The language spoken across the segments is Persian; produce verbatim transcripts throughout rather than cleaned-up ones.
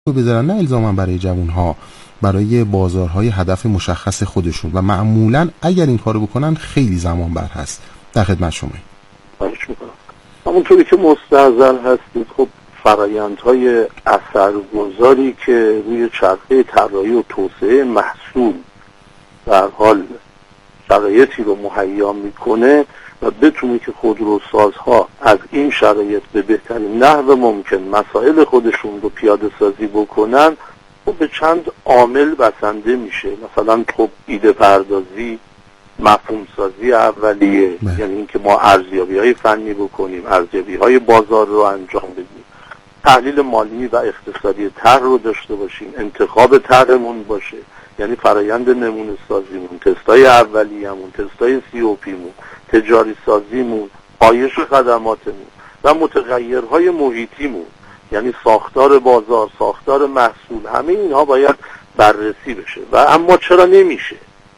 رو بذارن، نه الزاما برای جوانها، برای بازارهای هدف مشخص خودشون، و معمولا اگر این کارو بکنن خیلی زمان بر هست. در خدمت شما. خواهش میکنم. همونطوری که مستحضر هستید، خب فرآیندهای اثرگذاری که روی چرخه طراحی و توسعه محصول در حال شرایطی رو مهیا میکنه و بتونه که خودروسازها از این شرایط به بهترین نحو ممکن مسائل خودشون رو پیاده سازی بکنن، خب به چند عامل بسنده میشه. مثلا خب ایده پردازی، مفهوم سازی اولیه، یعنی اینکه ما ارزیابی های فنی بکنیم، ارزیابی های بازار رو انجام بدیم، تحلیل مالی و اقتصادی طرح رو داشته باشیم، انتخاب طرحمون باشه، یعنی فرایند نمونه سازیمون، تستای اولیه‌مون، تستای سی او پیمون، تجاری سازیمون، پایش خدماتمون و متغیرهای محیطیمون، یعنی ساختار بازار، ساختار محصول، همه اینها باید بررسی بشه. و اما چرا نمیشه؟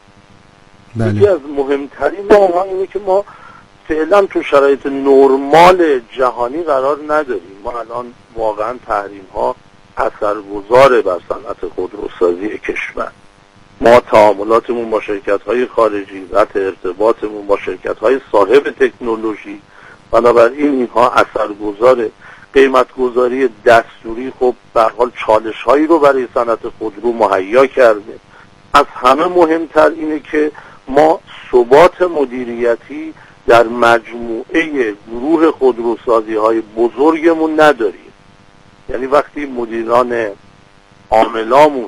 بله. یکی از مهمترین اونها اینه که ما فعلا تو شرایط نرمال جهانی قرار نداریم. ما الان واقعا تحریم ها اثرگذار بر صنعت خودروسازی کشور. ما تعاملاتمون با شرکت های خارجی، قطع ارتباطمون با شرکت های صاحب تکنولوژی، بنابراین اینها اثرگذاره. قیمت گذاری دستوری خب به هر حال چالش هایی رو برای صنعت خودرو مهیا کرده. از همه مهمتر اینه که ما ثبات مدیریتی در مجموعه گروه خودروسازی های بزرگمون نداریم. یعنی وقتی مدیران عاملامون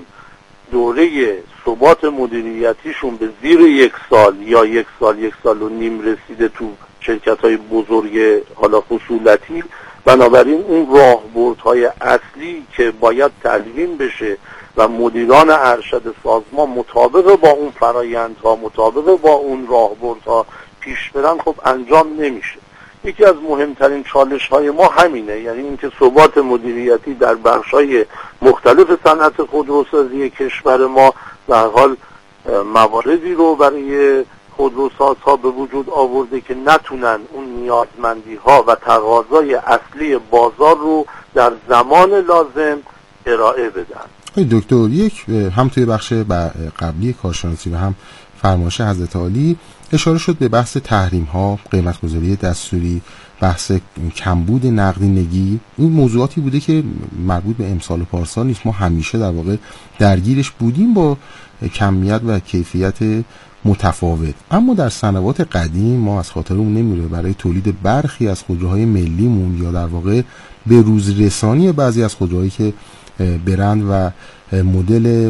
دوره ثبات مدیریتیشون به زیر یک سال یا یک سال یک سال و نیم رسیده تو شرکت های بزرگ حالا خصولتی، بنابراین اون راهبردهای اصلی که باید تدوین بشه و مدیران ارشد سازمان مطابق با اون فرایندها، مطابق با اون راهبردها پیش برن، خب انجام نمیشه. یکی از مهمترین چالش های ما همینه، یعنی اینکه ثبات مدیریتی در بخش‌های مختلف صنعت خودروسازی کشور ما در حال مواردی رو برای خودروسازها به وجود آورده که نتونن اون نیازمندی ها و تقاضای اصلی بازار رو در زمان لازم ارائه بدن. دکتر، یک هم توی بخش قبلی کارشناسی و هم فرمایش حضرت عالی اشاره شد به بحث تحریم ها، قیمت گذاری دستوری، بحث کمبود نقدینگی. این موضوعاتی بوده که مربوط به امسال و پارسال نیست، ما همیشه در واقع درگیرش بودیم با کمیت و کیفیت متفاوت. اما در سنوات قدیم ما از خاطرمون نمیره برای تولید برخی از خودروهای ملیمون یا در واقع به روز رسانی بعضی از خودروهایی که برند و مدل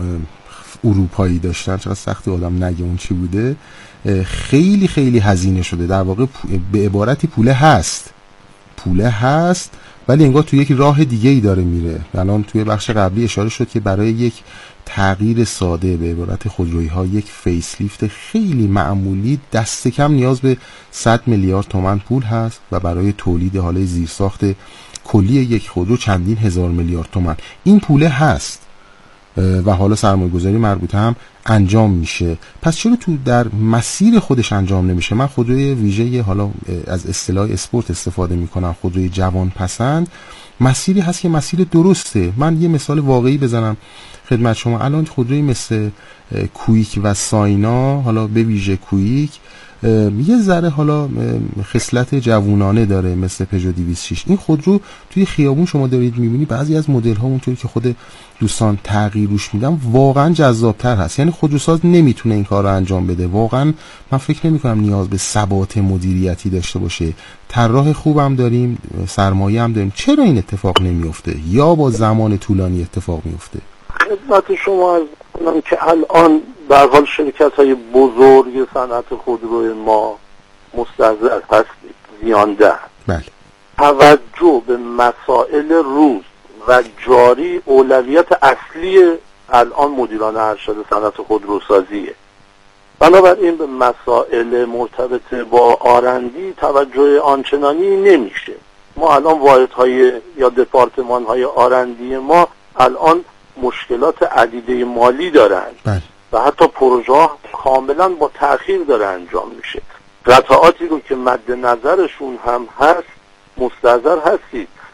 اروپایی داشتن، چقدر سختی آدم نگه اون چی بوده، خیلی خیلی هزینه شده. در واقع به عبارتی پوله هست پوله هست ولی انگار توی یک راه دیگه ای داره میره. الان توی بخش قبلی اشاره شد که برای یک تغییر ساده به عبارت خودرویی ها، یک فیس لیفت خیلی معمولی، دست کم نیاز به صد میلیارد تومان پول هست و برای تولید حاله زیرساخت کلی یک خودرو چندین هزار میلیارد تومان. این پوله هست و حالا سرمایه‌گذاری مربوطه هم انجام میشه. پس چرا تو در مسیر خودش انجام نمیشه؟ من خودروی ویژه حالا از اصطلاح اسپورت استفاده میکنم، خودروی جوان پسند، مسیری هست که مسیر درسته. من یه مثال واقعی بزنم خدمت شما. الان خودروی مثل کویک و ساینا، حالا به ویژه کویک یه ذره حالا خصلت جوونانه داره مثل پژو دویست و شش. این خودرو توی خیابون شما دارید میبینی بعضی از مدل ها اونطوری که خود دوستان تغییر روش میدن واقعا جذابتر هست. یعنی خودروساز نمیتونه این کار رو انجام بده. واقعا من فکر نمی کنم نیاز به ثبات مدیریتی داشته باشه. طراح خوبم داریم، سرمایه هم داریم، چرا این اتفاق نمیفته یا با زمان طولانی اتفاق میفته؟ خدمت شما از کنم که الان به هر حال شرکت‌های بزرگ صنعت خودرو ما مستحضر هستید، زیانده. بله. توجه به مسائل روز و جاری اولویت اصلی الان مدیران ارشد صنعت خودروسازیه. بنابراین به مسائل مرتبط با آرندی توجه آنچنانی نمیشه. ما الان واحدهای یا دپارتمان‌های آرندی ما الان مشکلات عدیده مالی دارن. بله. و حتی پروژه ها کاملا با تأخیر داره انجام میشه. قطعاتی رو که مد نظرشون هم هست مستحضر هستید.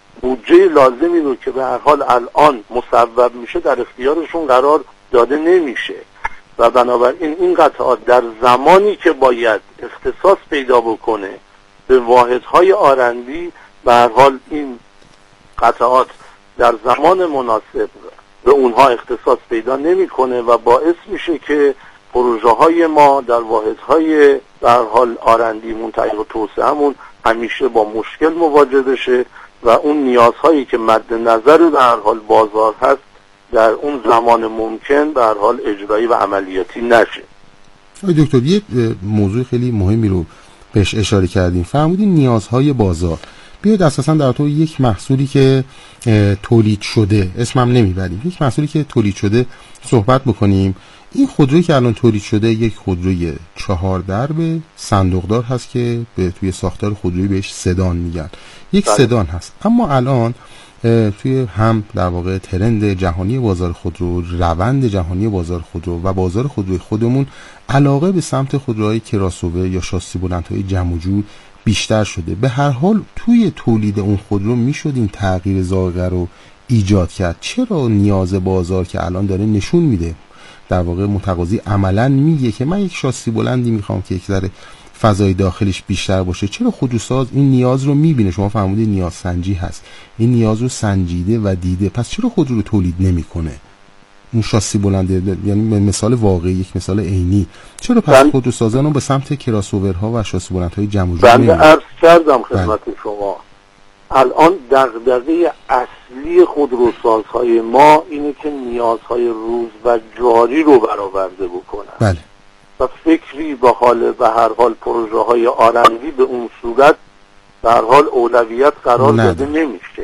بودجه لازمی رو که به هر حال الان مصوب میشه در اختیارشون قرار داده نمیشه و بنابراین این قطعات در زمانی که باید اختصاص پیدا بکنه به واحدهای آرندی، به هر حال این قطعات در زمان مناسب به اونها اختصاص پیدا نمیکنه و باعث میشه که پروژه های ما در واحدهای به هر حال آرندی منتهی و توسعه‌مون همیشه با مشکل مواجه بشه و اون نیازهایی که مد نظر به هر حال بازار هست در اون زمان ممکن به هر حال اجرایی و عملیاتی نشه. آقای دکتر یه موضوع خیلی مهمی رو بهش اشاره کردیم، فرمودین نیازهای بازار. بیاید اساسا در تو یک محصولی که تولید شده، اسمم نمیبریم، یک محصولی که تولید شده صحبت بکنیم. این خودرویی که الان تولید شده یک خودروی چهار درب صندوقدار هست که به توی ساختار خودرویی بهش سدان میگن، یک بله. سدان هست. اما الان توی هم در واقع ترند جهانی بازار خودرو، روند جهانی بازار خودرو و بازار خودروی خودمون علاقه به سمت خودروهای کراسوور یا شاسی بلندهای جمع و جور بیشتر شده. به هر حال توی تولید اون خودرو میشد این تغییر ذائقه رو ایجاد کرد. چرا نیاز بازار که الان داره نشون میده در واقع متقاضی عملاً میگه که من یک شاسی بلندی میخوام که یک ذره فضای داخلش بیشتر باشه، چرا خودروساز این نیاز رو میبینه؟ شما فرمودید نیاز سنجی هست، این نیاز رو سنجیده و دیده، پس چرا خودرو رو تولید نمیکنه؟ اون شاسی بلنده، یعنی مثال واقعی، یک مثال عینی، چرا پس خودروسازان رو به سمت کراسوورها و شاسی بلندهای جمع و جور نمیبینه؟ بنده عرض کردم خدمت بله. شما الان دغدغه اصلی خودروسازهای ما اینه که نیازهای روز و جاری رو برآورده بکنن. بله. و فکری به حال به هر حال پروژه های آرندی به اون صورت به هر حال اولویت قرار داده نمیشه.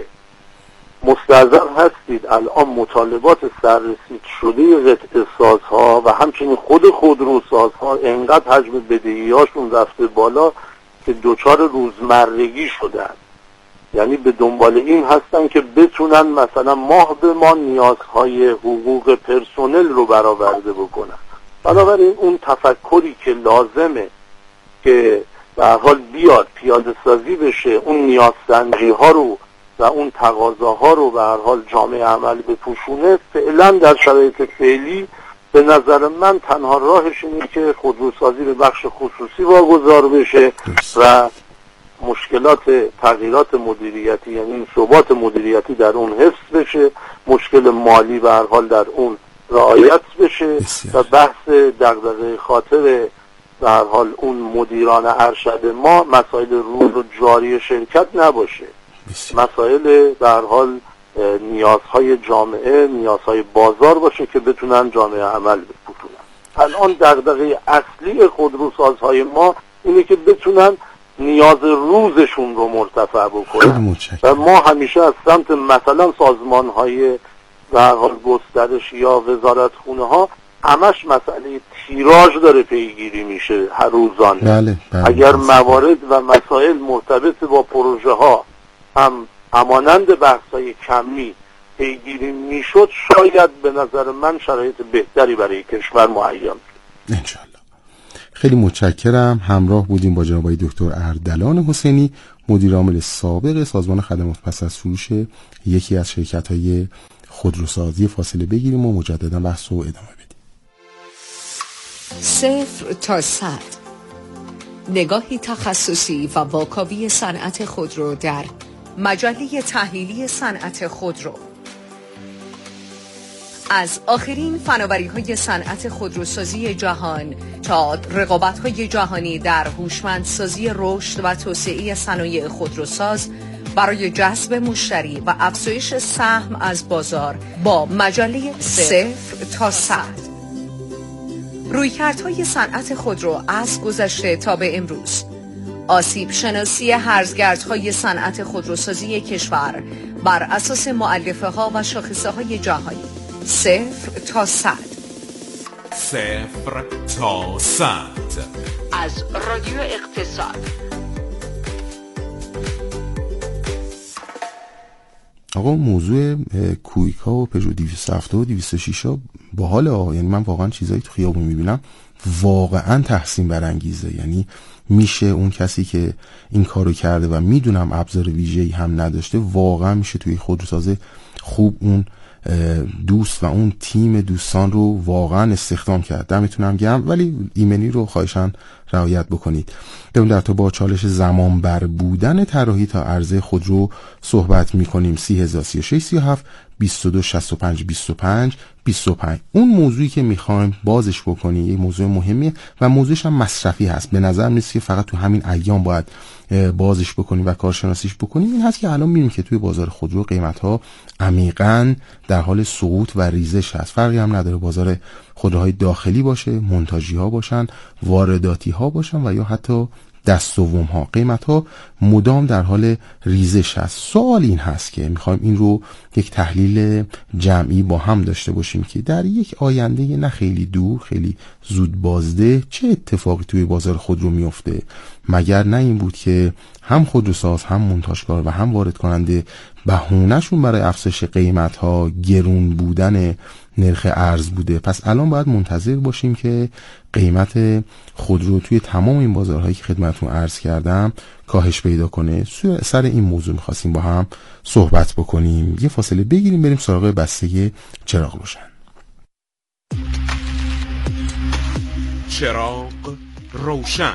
مستحضر هستید الان مطالبات سررسید شده قطعه سازها و همچنین خود خودروسازها انقدر حجم بدهی هاشون رفته بالا که دوچار روزمرگی شدن، یعنی به دنبال این هستن که بتونن مثلا ماه به ماه نیازهای حقوق پرسنل رو برآورده بکنن. بنابراین اون تفکری که لازمه که به هر حال بیاد پیاده سازی بشه، اون نیازسنجی ها رو و اون تقاضاها رو به هر حال جامعه عمل بپوشونه، فعلا در شرایط فعلی به نظر من تنها راهش اینه که خودروسازی به بخش خصوصی واگذار بشه و مشکلات تغییرات مدیریتی، یعنی ثبات مدیریتی در اون حفظ بشه، مشکل مالی به هر حال در اون رعایت بشه و بحث دغدغه خاطر به هر حال اون مدیران ارشد ما مسائل روز و جاری شرکت نباشه، مسائل به هر حال نیازهای جامعه، نیازهای بازار باشه که بتونن جامعه عمل بپوشونن. الان دغدغه اصلی خودروسازهای ما اینه که بتونن نیاز روزشون رو مرتفع بکنن و ما همیشه از سمت مثلا سازمانهای به هر حال گسترش یا وزارتخونه ها همش مسئله تیراژ داره پیگیری میشه هر روزانه. بله، بله، اگر بله. موارد و مسائل مرتبط با پروژه ها هم همانند بحث‌های کمی پیگیری میشد، شاید به نظر من شرایط بهتری برای کشور مهیا میشد. انشالله. خیلی متشکرم. همراه بودیم با جناب دکتر اردلان حسینی، مدیر عامل سابق سازمان خدمات پس از فروش یکی از شرکت‌های خودروسازی. فاصله بگیریم و مجددا بحث رو ادامه بدیم. صفر تا صد، نگاهی تخصصی و واکاوی صنعت خودرو در مجله تحلیلی صنعت خودرو. از آخرین فناوری‌های صنعت خودروسازی جهان تا رقابت‌های جهانی در هوشمندسازی رشد و توسعه صنایع خودروساز برای جذب مشتری و افزایش سهم از بازار با مجله صفر تا صد. رویکردهای صنعت خودرو از گذشته تا به امروز، آسیب شناسی هرزگردهای صنعت خودروسازی کشور بر اساس مؤلفه ها و شاخصه های جهانی. صفر تا صد. صفر تا صد از رادیو اقتصاد. آقا موضوع کویک ها و پژو دویست و هفتاد و دویست و شش ها باحاله ها، یعنی من واقعا چیزایی تو خیابون میبینم واقعا تحسین برانگیزه. یعنی میشه اون کسی که این کارو کرده و میدونم ابزار ویژه‌ای هم نداشته، واقعا میشه توی خودروساز خوب اون دوست و اون تیم دوستان رو واقعا استخدام کرد. دمتونم گرم. ولی ایمنی رو خواهشاً رعایت بکنید. بریم در تو با چالش زمان بر بودن طراحی تا عرضه خودرو صحبت میکنیم. سی هزار سی و شش سی و هفت بیست و دو شصت و پنج بیست و پنج بیست و پنج. اون موضوعی که میخوایم بازش بکنیم یه موضوع مهمیه و موضوعش هم مصرفی هست. به نظر میاد که فقط تو همین ایام باید بازش بکنیم و کارشناسیش بکنیم. این هست که الان میبینیم که توی بازار خودرو قیمت‌ها عمیقاً در حال سقوط و ریزش هست. فرقی هم نداره بازار خودروهای داخلی باشه، مونتاژی ها باشن، وارداتی ها باشن و یا حتی دست دوم ها، قیمت ها مدام در حال ریزش هست. سوال این هست که میخوایم این رو یک تحلیل جمعی با هم داشته باشیم که در یک آینده نه خیلی دور، خیلی زود بازده، چه اتفاقی توی بازار خودرو میفته؟ مگر نه این بود که هم خودروساز، هم مونتاژکار و هم وارد کننده بهونه‌شون برای افزایش قیمت ها گرون بودن نرخ ارز بوده؟ پس الان باید منتظر باشیم که قیمت خودرو توی تمام این بازارهایی که خدمتتون عرض کردم کاهش پیدا کنه. سر این موضوع می‌خواستیم با هم صحبت بکنیم. یه فاصله بگیریم بریم سراغ بسته چراغ روشن. چراغ روشن.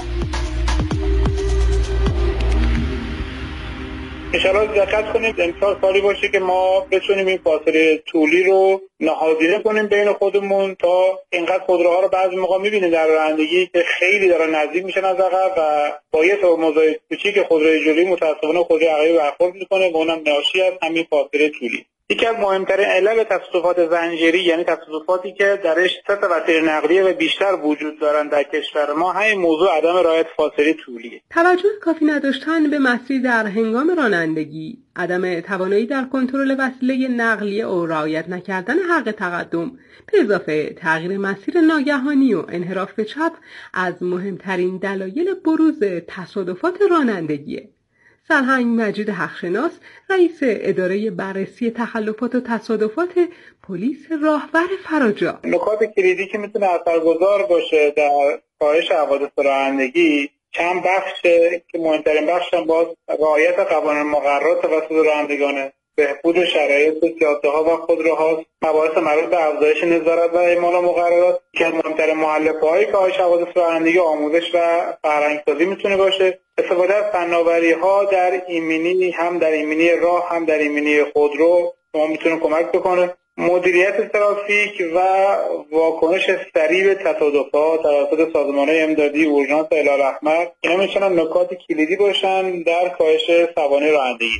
انشاءالله دقت کنید امسال سالی باشه که ما بتونیم این فاصله طولی رو نهادینه کنیم بین خودمون تا اینقدر خودروها رو بعضی موقع می‌بینید در رانندگی که خیلی دارن نزدیک میشن از عقب و با یه ترمزای کوچیک خودروی جلویی متأسفانه خودروی عقبی برخورد میکنه و اونم ناشی از همین فاصله طولی. یکی از مهمترین علل تصادفات زنجیری، یعنی تصادفاتی که درش سه تا وسیله نقلیه و بیشتر وجود دارن در کشور ما، همین موضوع عدم رعایت فاصله طولیه. توجه کافی نداشتن به مسیر در هنگام رانندگی، عدم توانایی در کنترل وسیله نقلیه و رعایت نکردن حق تقدم به اضافه تغییر مسیر ناگهانی و انحراف به چپ از مهمترین دلایل بروز تصادفات رانندگیه. سرهنگ مجید حقشناس، رئیس اداره بررسی تخلفات و تصادفات پلیس راهور فراجا: نکات کلیدی که میتونه اثرگذار باشه در کاهش حوادث رانندگی چند بخشه که مهمترین بخش هم باز رعایت قوانین مقررات توسط رانندگانه، بهبود شرایط جاده‌ها و خودروها، مباحث مربوط به افزایش نظارت و اعمال مقررات که مهمترین مؤلفه‌های کاهش حوادث رانندگی آموزش و فرهنگ‌سازی میتونه باشه. استفاده از فناوری‌ها در ایمنی، هم در ایمنی راه هم در ایمنی خودرو ما میتونه کمک بکنه. مدیریت ترافیک و واکنش سریع به تصادفات توسط سازمان‌های امدادی، اورژانس هلال‌احمر، اینا میتونن نکات کلیدی باشن در کاهش سوانح رانندگی.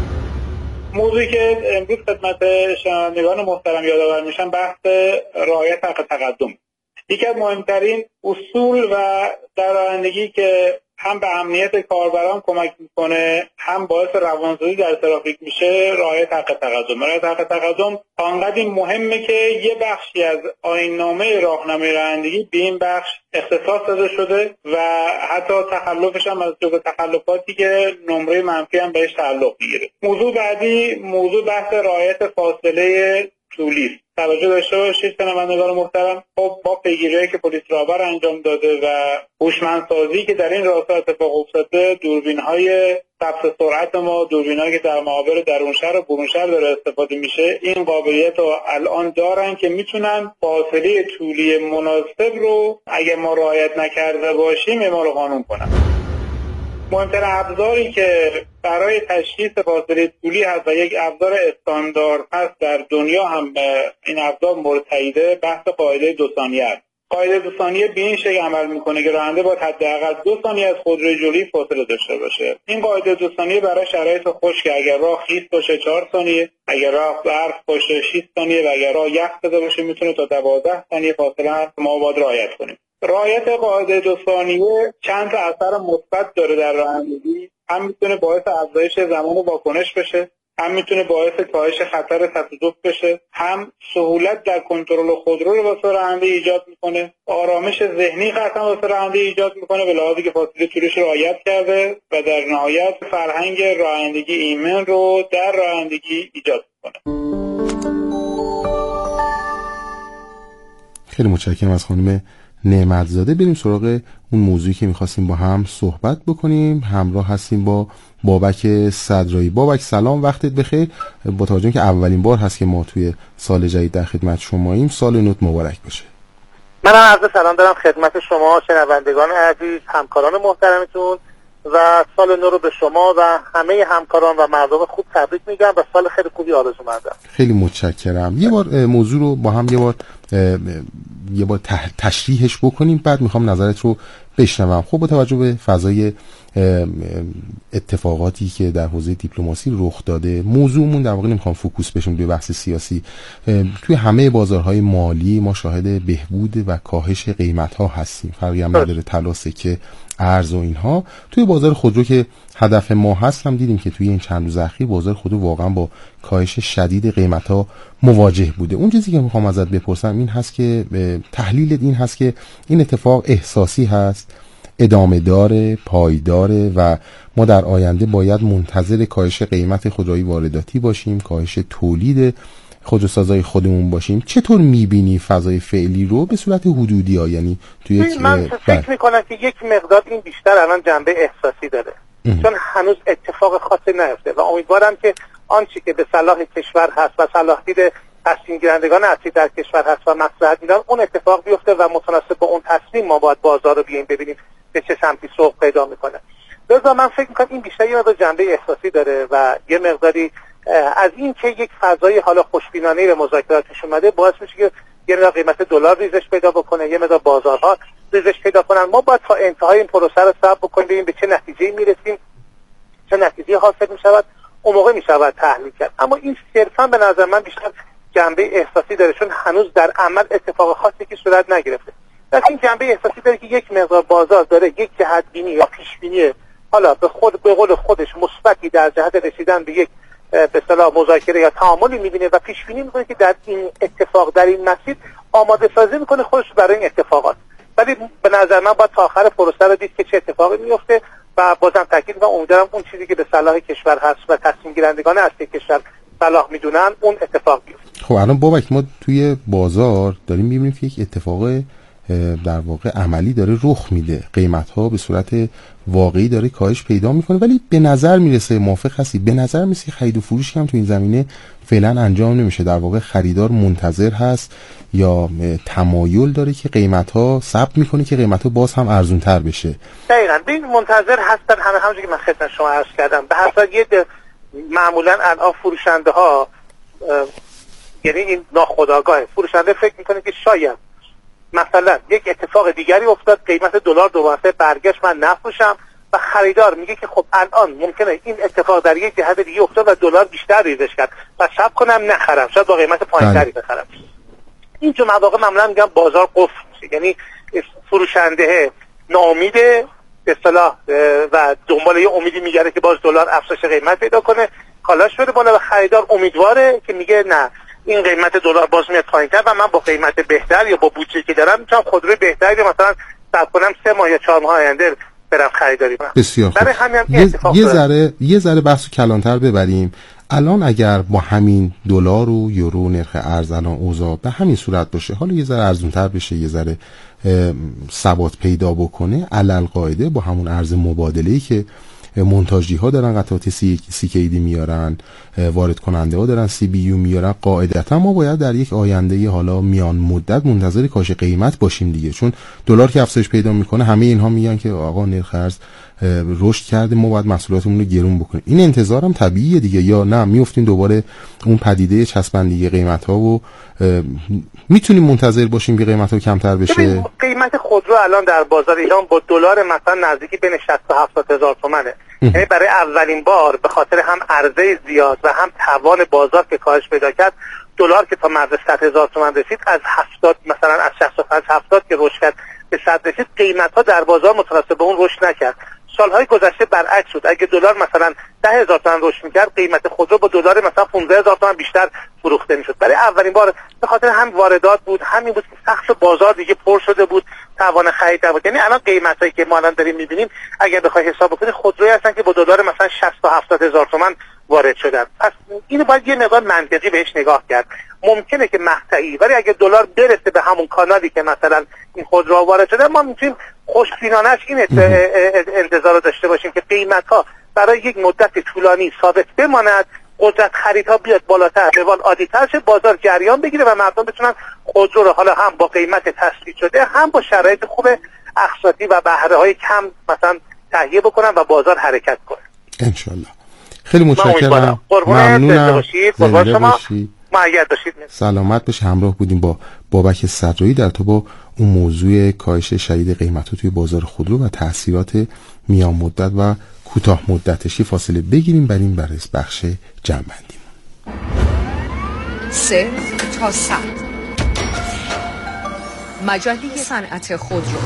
موضوعی که امروز خدمت شنوندگان محترم یادآور میشن بحث رعایت حق تقدم. یکی از مهمترین اصول و در رانندگی که هم به امنیت کاربران کمک میکنه هم باعث روانسازی در ترافیک میشه، رعایت حق تقدم. رعایت حق تقدم آنقدر مهمه که یه بخشی از آیین‌نامه راهنمای رانندگی به این بخش اختصاص داده شده و حتی تخلفش هم از جزو تخلفاتی که نمره منفی هم بهش تعلق میگیره. موضوع بعدی موضوع بحث رعایت فاصله طولی. توجه داشته باشید شنوندگان محترم، خب با پیگیری که پلیس راهور انجام داده و هوشمندسازی که در این راستا اتفاق افتاده، دوربین‌های ثبت سرعت ما، دوربین‌هایی که در معابر درون شهر و برون شهر داره استفاده میشه، این قابلیت رو الان دارن که میتونن فاصله طولی مناسب رو اگه ما رعایت نکرده باشیم اعمال قانون کنن. مهمترین ابزاری که برای تشخیص فاصله طولی هست و یک ابزار استاندارد هست در دنیا هم این ابزار مورد تاییده، بحث قاعده دو ثانیه است. قاعده دو ثانیه به این شکل عمل میکنه که راننده باید حداقل دو ثانیه از خودروی جلویی فاصله داشته باشه. این قاعده دو ثانیه برای شرایط خشک، اگر راه خیس باشه چهار ثانیه، اگر راه برف باشه شش ثانیه و اگر راه یخ زده باشه میتونه تا دوازده ثانیه فاصله هست ما باید رعایت کنیم. رعایت قاعده دو ثانیه چند تا اثر مثبت داره در رانندگی. هم میتونه باعث افزایش زمان واکنش بشه، هم میتونه باعث کاهش خطر تصادف بشه، هم سهولت در کنترل خودرو رو واسه راننده ایجاد میکنه، آرامش ذهنی قطعا واسه راننده ایجاد میکنه به لحاظی که فاصله طولش رو رعایت کرده و در نهایت فرهنگ رانندگی ایمن رو در رانندگی ایجاد میکنه. خیلی متشکرم از خانم نعمتزاده. بریم سراغ اون موضوعی که میخواستیم با هم صحبت بکنیم. همراه هستیم با بابک صدرایی. بابک سلام، وقتت بخیر. با توجه که اولین بار هست که ما توی سال جدید در خدمت شماییم، سال نوت مبارک باشه. من هم عرض سلام دارم خدمت شما شنوندگان عزیز، همکاران محترمتون، و سال نو رو به شما و همه همکاران و مردم خوب تبریک میگم و سال خیلی خوبی آرزو مندم. خیلی متشکرم. یه بار موضوع رو با هم یه بار یه بار تشریحش بکنیم، بعد میخوام نظرت رو بشنوم. خب با توجه به فضای اتفاقاتی که در حوزه دیپلماسی رخ داده، موضوعمون در واقع نمیخوام فوکوس بشیم روی بحث سیاسی. توی همه بازارهای مالی ما شاهد بهبود و کاهش قیمت‌ها هستیم. فرقی هم نداره طلا، سکه، ارز و اینها. توی بازار خودرو که هدف ما هست هم دیدیم که توی این چند روز اخیر بازار خودرو واقعا با کاهش شدید قیمت‌ها مواجه بوده. اون چیزی که میخوام ازت بپرسم این هست که تحلیل این هست که این اتفاق احساسی هست، ادامه داره، پایداره و ما در آینده باید منتظر کاهش قیمت خودروهای وارداتی باشیم، کاهش تولید خودروسازای خودمون باشیم. چطور میبینی فضای فعلی رو به صورت حدودی ها؟ یعنی توی یک من فکر میکنم که یک مقدار این بیشتر الان جنبه احساسی داره ام. چون هنوز اتفاق خاصی نیفته و امیدوارم که آنچه که به صلاح کشور هست و صلاح دید تصمیم گیرندگان اصلی در کشور هست و مصلحت میدن اون اتفاق بیفته و متناسب با اون تصمیم ما باید بازار رو بیایم ببینیم به چه سمتی سوق پیدا میکنه. لذا من فکر میکنم این بیشتر یه مقدار جنبه احساسی داره و یه مقداری از این که یک فضای حالا خوشبینانه به مذاکرات پیش اومده باعث میشه که یه مقدار قیمت دلار ریزش پیدا بکنه، یه مقدار بازارها ریزش پیدا کنن. ما باید تا انتهای این پروسه رو صبر بکنیم ببینیم به چه نتیجه‌ای میرسیم، چه نتیجه‌ای حاصل میشود، اون موقع میشود تحلیل کرد. اما این صرفا به نظر من بیشتر جنبه احساسی داره چون هنوز در عمل اتفاق خاصی که صورت نگرفته. در این جنبه احساسی داره که یک مقدار بازار داره یک جهت بینی یا پیش بینی حالا به خود به قول خودش مثبتی در جهت رسیدن به یک به اصطلاح مذاکره یا تعاملی میبینه و پیش بینی میکنه که در این اتفاق در این مسیر آماده سازی میکنه خودش برای این اتفاقات. ولی به نظر من باید تا آخر پروسه رو دید که چه اتفاقی میفته و بازم تاکید میکنم امیدوارم اون چیزی که به صلاح کشور هست و تصمیم گیرندگان اصلی کشور صلاح میدونن اون اتفاق بیفته. خب الان بابک ما توی بازار داریم میبینیم که یک اتفاق در واقع عملی داره رخ میده، قیمت ها به صورت واقعی داره کاهش پیدا میکنه، ولی به نظر میرسه، موافق هستی، به نظر میرسه خرید و فروشی هم تو این زمینه فعلا انجام نمیشه. در واقع خریدار منتظر هست یا تمایل داره که قیمت ها ثبت میکنه که قیمت ها باز هم ارزون تر بشه. دقیقاً این منتظر هستن، همه همونجوری که من خدمت شما عرض کردم. به هر حال یه معمولا الان فروشنده ها یعنی این ناخودآگاه فروشنده فکر میکنه که شاید مثلا یک اتفاق دیگری افتاد، قیمت دلار دوباره برگشت، من نفروشم و خریدار میگه که خب الان ممکنه این اتفاق در یک جهت دیگه افتاد و دلار بیشتر ریزش کرد و صبر کنم نخرم، شاید با قیمت پایینتری بخرم. این جو مواقع معمولا میگم بازار قفل میشه، یعنی فروشنده ناامیده به اصطلاح و دنبال یه امیدی میگره که باز دلار افزایش قیمت پیدا کنه، کالاش بره بالا و خریدار امیدواره که میگه نه این قیمت دلار باز میاد پایین‌تر و من با قیمت بهتر یا با بودجه که دارم میتونم خودروی بهتری مثلا صبر کنم سه ماه یا چهار ماه آینده برم خریداری کنم. بسیار خوب. یه, یه ذره یه ذره بحثو کلانتر ببریم. الان اگر با همین دلار و یورو نرخ ارز الان اوضاع به همین صورت باشه، حالا یه ذره ارزونتر بشه، یه ذره ثبات پیدا بکنه، علل قاعده با همون ارز مبادله‌ای که مونتاژی ها دارن قطعات سی, سی کی دی میارن، وارد کننده ها دارن سی بی یو میارن، قاعدتا ما باید در یک آینده حالا میان مدت منتظر کاهش قیمت باشیم دیگه، چون دلار که افزایش پیدا میکنه همه اینها میگن که آقا نرخ ارز رشد کرده، ما باید محصولاتمون رو گرون بکنیم. این انتظار هم طبیعیه دیگه، یا نه میافتیم دوباره اون پدیده چسبندگی قیمت ها و میتونیم منتظر باشیم که قیمت ها کمتر بشه؟ قیمت خودرو الان در بازار ایران با دلار مثلا نزدیکی بین شصت تا هفتاد هزار تومانه. یعنی برای اولین بار به خاطر هم عرضه زیاد و هم توان بازار که کاهش پیدا کرد، دلار که تا مرز صد هزار تومان رسید، از هفتاد مثلا از شصت و پنج هفتاد که رشد کرد به صد رسید، قیمت ها در بازار متناسب به اون رشد نکرد. سالهای گذشته برعکس بود، اگه دلار مثلا ده هزار تومان رشد میکرد، قیمت خودرو با دلار مثلا پانزده هزار تومان بیشتر فروخته میشد. برای اولین بار به خاطر هم واردات بود، همین بود که سقف بازار دیگه پر شده بود، توان خرید بود. یعنی الان قیمتایی که ما الان داریم میبینیم اگه بخوای حساب بکنی خودرویی هستن که با دلار مثلا شصت تا هفتاد هزار تومان وارد شدن. پس اینو باید یه مقدار منطقی بهش نگاه کرد. ممکنه که مقطعی، ولی اگه دلار برسه به همون کانالی که مثلا این خودرو وارد شده، ما میتونیم خوشبینانش این انتظار رو داشته باشیم که قیمت‌ها برای یک مدت طولانی ثابت بماند، قدرت خریدها بیاد بالاتر، روال عادی‌تر شه، بازار جریان بگیره و مردم بتونن خودرو رو حالا هم با قیمت تثبیت شده هم با شرایط خوب اقساطی و بهره‌های کم مثلا تهیه بکنن و بازار حرکت کنه ان شاء الله. خیلی متشکرم، ممنونم، زنده باشید، معید باشید، سلامت باشید. همراه بودیم با بابک صدرایی در تو با اون موضوع کاهش شدید قیمت‌ها توی بازار خودرو و تاثیرات میان مدت و کوتاه مدتشی. فاصله بگیریم بریم برای بخش جمع‌بندی. سه تا صد مجله صنعت خودرو.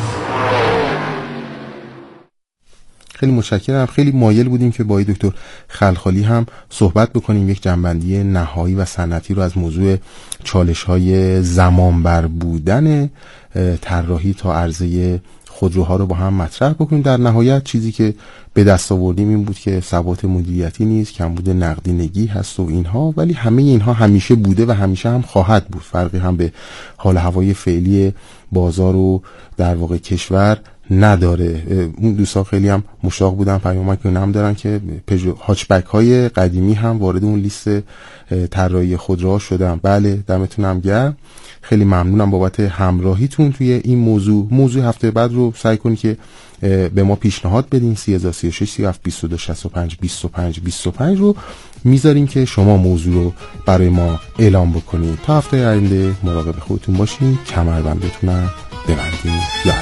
خیلی متشکرم. خیلی مایل بودیم که با دکتر خلخالی هم صحبت بکنیم، یک جنبندی نهایی و صنعتی رو از موضوع چالش‌های زمانبر بودن طراحی تا عرضه خودروها رو با هم مطرح بکنیم. در نهایت چیزی که به دست آوردیم این بود که ثبات مدیریتی نیست، کمبود نقدینگی هست و اینها، ولی همه اینها همیشه بوده و همیشه هم خواهد بود. فرقی هم به حال هوای فعلی بازار و در واقع کشور نداره. اون دوستان خیلی هم مشتاق بودن پیامک هم دارن که پژو هاچبک های قدیمی هم وارد اون لیست طراحی خودروها شدن. بله، دمتون هم گرم. خیلی ممنونم بابت همراهیتون توی این موضوع. موضوع هفته بعد رو سعی کنید که به ما پیشنهاد بدین. سی هزار و سی و شش سی و هفت بیست و دو شصت و پنج بیست و پنج بیست و پنج رو میذاریم که شما موضوع رو برای ما اعلام بکنید. تا هفته آینده مراقب خودتون باشین، کمربندتون رو ببندین. یا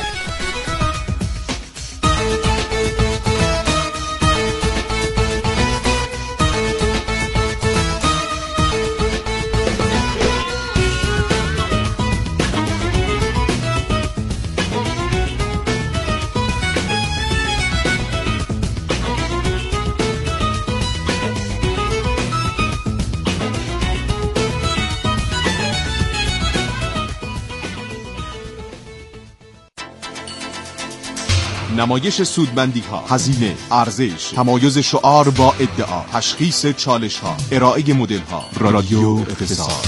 نمایش سودمندی ها، هزینه، ارزش، تمایز شعار با ادعا، تشخیص چالش ها، ارائه مدل ها. رادیو اقتصاد.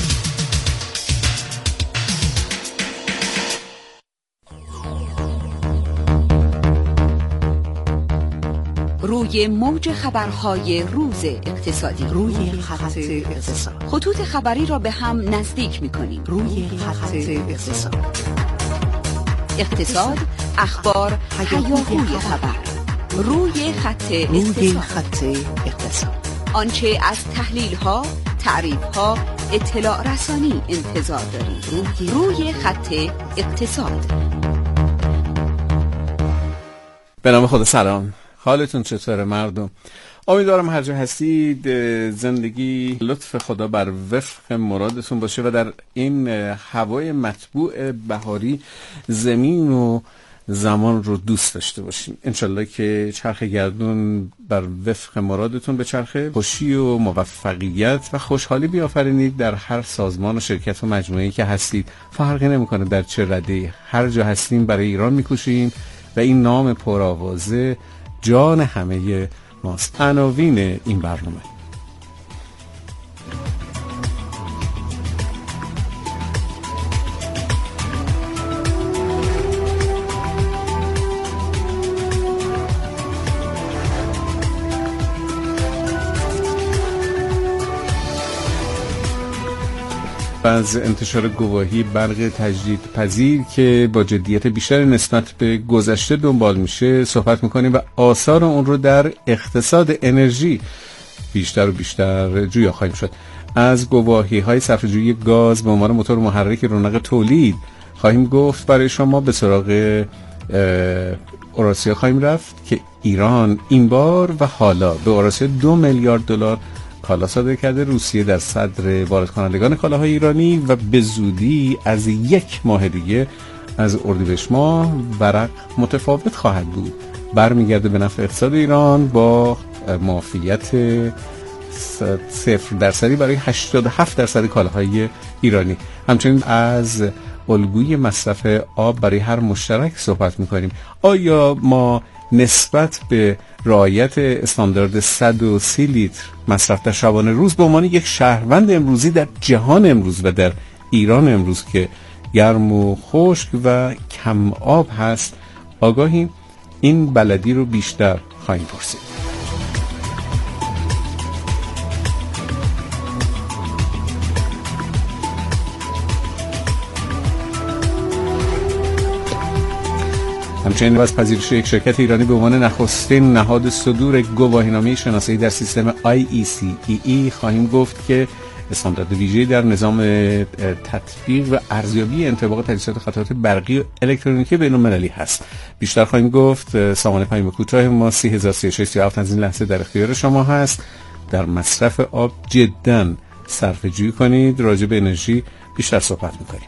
روی موج خبرهای روز اقتصادی، روی خط اقتصاد، خطوط خبری را به هم نزدیک می‌کنیم. روی خط اقتصاد، اقتصاد، اخبار، هیاهوی خبر. روی خط اقتصاد. خط اقتصاد، آنچه از تحلیل ها، تعریف ها، اطلاع رسانی انتظار دارید. روی, روی خط اقتصاد. به نام خدا. سلام، حالتون چطوره مردم؟ امیدوارم هر جا هستید زندگی لطف خدا بر وفق مرادتون باشه و در این هوای مطبوع بهاری زمین و زمان رو دوست داشته باشیم. انشالله که چرخ گردون بر وفق مرادتون به چرخه، خوشی و موفقیت و خوشحالی بیافرینید در هر سازمان و شرکت و مجموعه‌ای که هستید. فرقی نمیکنه در چه رده، هر جا هستیم برای ایران میکوشیم و این نام پرآوازه جان همه ماست. عناوین این برنامه: از انتشار گواهی برق تجدید پذیر که با جدیت بیشتر نسبت به گذشته دنبال میشه صحبت میکنیم و آثار اون رو در اقتصاد انرژی بیشتر و بیشتر جویا خواهیم شد. از گواهی های صرفه‌جویی گاز به عنوان موتور محرک رونق تولید خواهیم گفت برای شما. به سراغ اوراسیا خواهیم رفت که ایران این بار و حالا به اوراسیا دو میلیارد دلار کالا صادر کرده. روسیه در صدر وارد کنندگان کالاهای ایرانی و به زودی از یک ماه دیگه از اردیبهشت ماه ورق متفاوت خواهد بود. برمیگرده به نفع اقتصاد ایران با معافیت صفر درصدی برای هشتاد و هفت درصد کالاهای ایرانی. همچنین از الگوی مصرف آب برای هر مشترک صحبت می‌کنیم. آیا ما نسبت به رعایت استاندارد صد و سی لیتر مصرف در شبانه روز به عنوان یک شهروند امروزی در جهان امروز و در ایران امروز که گرم و خشک و کم آب هست آگاهیم، این بلدی رو بیشتر خواهیم پرسید. همچنین از پذیرش یک شرکت ایرانی به عنوان نخستین نهاد صدور گواهینامه شناسایی در سیستم آی ای سی ای ای خواهیم گفت که استاندارد ویژه‌ای در نظام تطبیق و ارزیابی انطباق تجهیزات خطرات برقی و الکترونیکی بین‌المللی هست. بیشتر خواهیم گفت. سامانه پیام کوتاه ما سی هزار و سی و شش سی و هفت از این لحظه در اختیار شما هست. در مصرف آب جداً صرفه‌جویی کنید. راجع به انرژی بیشتر صحبت می‌کنیم.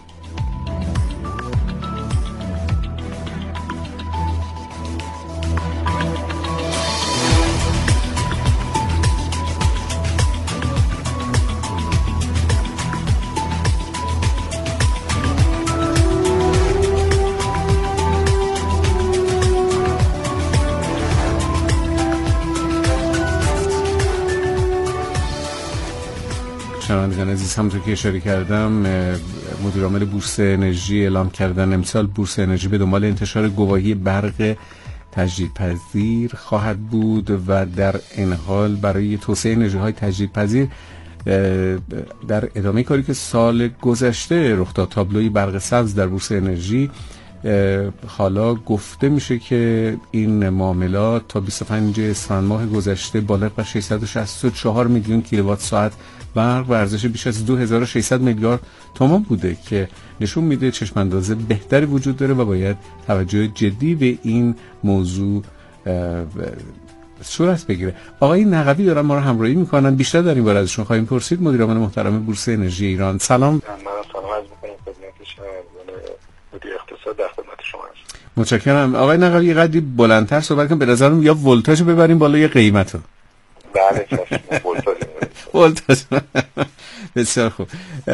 شنوندگان عزیز، همونطور که اشاره کردم مدیر عامل بورس انرژی اعلام کردن امسال بورس انرژی به دنبال انتشار گواهی برق تجدیدپذیر خواهد بود و در این حال برای توسعه انرژی‌های تجدیدپذیر در ادامه کاری که سال گذشته رخ داد تابلوی برق سبز در بورس انرژی، حالا گفته میشه که این معاملات تا بیست و پنجم اسفند ماه گذشته بالغ بر ششصد و شصت و چهار میلیون کیلووات ساعت برق و ارزش بیش از دو هزار و ششصد میلیارد تومان بوده که نشون میده چشم اندازه بهتری وجود داره و باید توجه جدی به این موضوع صورت بگیره. آقای نقوی دارن ما رو همراهی میکنن، بیشتر در این باره ازشون خواهیم پرسید. مدیر عامل محترم بورس انرژی ایران، سلام. من سلام عرض میکنم خدمت شما، مدیر اقتصاد در خدمت شما هستم. متشکرم. آقای نقوی قدری بلندتر صحبت کنم، به نظرم یا ولتاژ ببریم بالا یا قیمتو. بله چشم ولتاژ ولتاژ. بسیار خوب.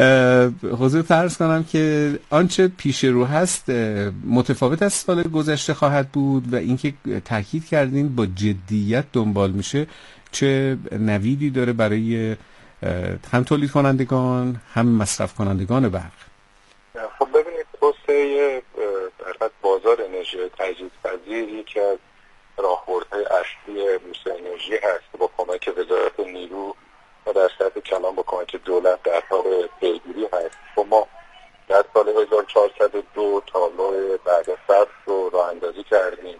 حضور فرض کنم که آنچه پیش رو هست متفاوت از سال گذشته خواهد بود و اینکه تاکید کردین با جدیت دنبال میشه، چه نویدی داره برای هم تولید کنندگان هم مصرف کنندگان برق؟ خب ببینید، توسعه در بازار انرژی تجدیدپذیر یکی از راهبردهای اصلی بورس انرژی هست که با کمک وزارت نیرو و در سطح کلان با کمک دولت در حال پیگیری هست. خب ما در سال هزار و چهارصد و دو تابلو برق سبز رو راه اندازی کردیم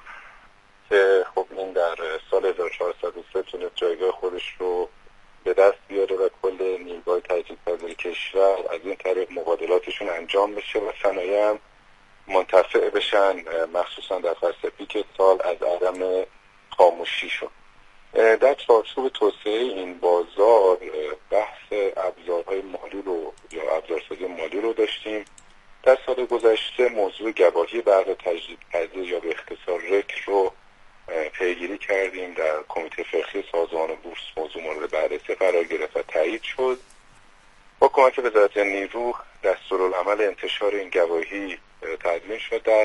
که خب این در سال هزار و چهارصد و سه تونست جایگاه خودش رو به دست بیاره و کل نیروهای تجدیدپذیر کشور از این طریق مبادلاتشون انجام بشه و صنایع هم منتفع بشن، مخصوصا در فصل پیک سال از عدم خاموشی شد. در چارچوب توسعه این بازار بحث ابزارهای مالی رو یا ابزارسازی مالی رو داشتیم. در سال گذشته موضوع گواهی برق تجدیدپذیر یا به اختصار رک رو پیگیری کردیم. در کمیته فقهی سازمان بورس موضوع مورد بررسی قرار گرفت و تایید شد. با کمک وزارت نیرو دستورالعمل انتشار این گواهی تدوین شد. در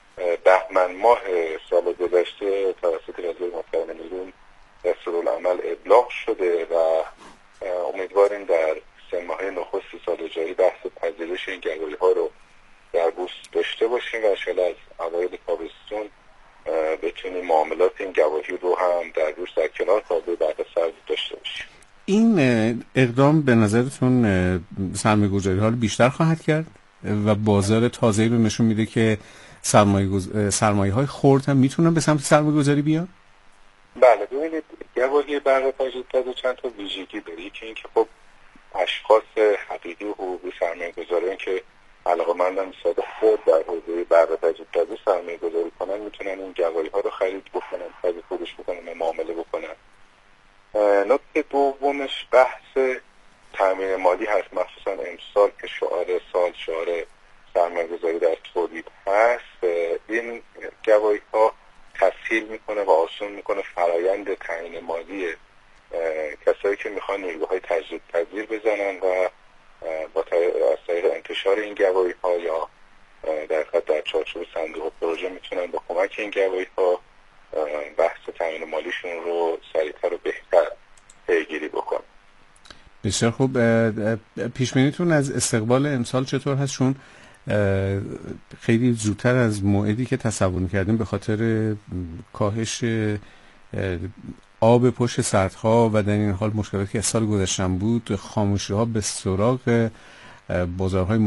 بهمن ماه سال گذشته توسط وزیر محترم نیرو دستورالعمل ابلاغ شده و امیدواریم در سه ماهه نخست سال جاری بحث پذیرش این گواهی ها رو در بورس داشته باشیم و انشاءالله از اوایل تابستون بتونیم معاملات این گواهی رو هم در بورس در کنار تابلوی برق سبز داشته باشیم. این اقدام به نظرتون سرمایه‌گذاری ها رو بیشتر خواهد کرد و بازار تازه‌ای رو نشون میده که سرمایه سرمایه های خرد هم میتونن به سمت سرمایه‌گذاری بیان؟ بله، ببینید گواهی برق تجدیدپذیر چند تا ویژگی داره. یکی این که خب اشخاص حقیقی و حقوقی سرمایه‌گذاران که علاقه‌مندن به خود در حوزه برق تجدیدپذیر سرمایه‌گذاری کنن میتونن این گواهی ها رو خرید بکنن، خرید فروش بکنن و معامله بکنن. نکته دومش بحث تامین مالی هست، مخصوصا امسال که شعار سال شعار سرمایه‌گذاری در تولید هست. این گواهی ها تسهیل میکنه و آسان میکنه فرایند تعیین مالی کسایی که میخوان نیروهای تجدیدپذیر بزنن و با از طریق انتشار این گواهی ها یا در در چارچوب صندوق پروژه میتونن با کمک این گواهی ها بحث تعیین مالیشون ایشون رو سریعتر و بهتر پیگیری بکنه. بسیار خوب. پیش‌بینیتون از استقبال امسال چطور هست؟ چون خیلی زودتر از موعدی که تصور می‌کردیم به خاطر کاهش آب پشت سدها و در این حال مشکلاتی که سال گذشته بود، خاموشی‌ها به سراغ بازارهای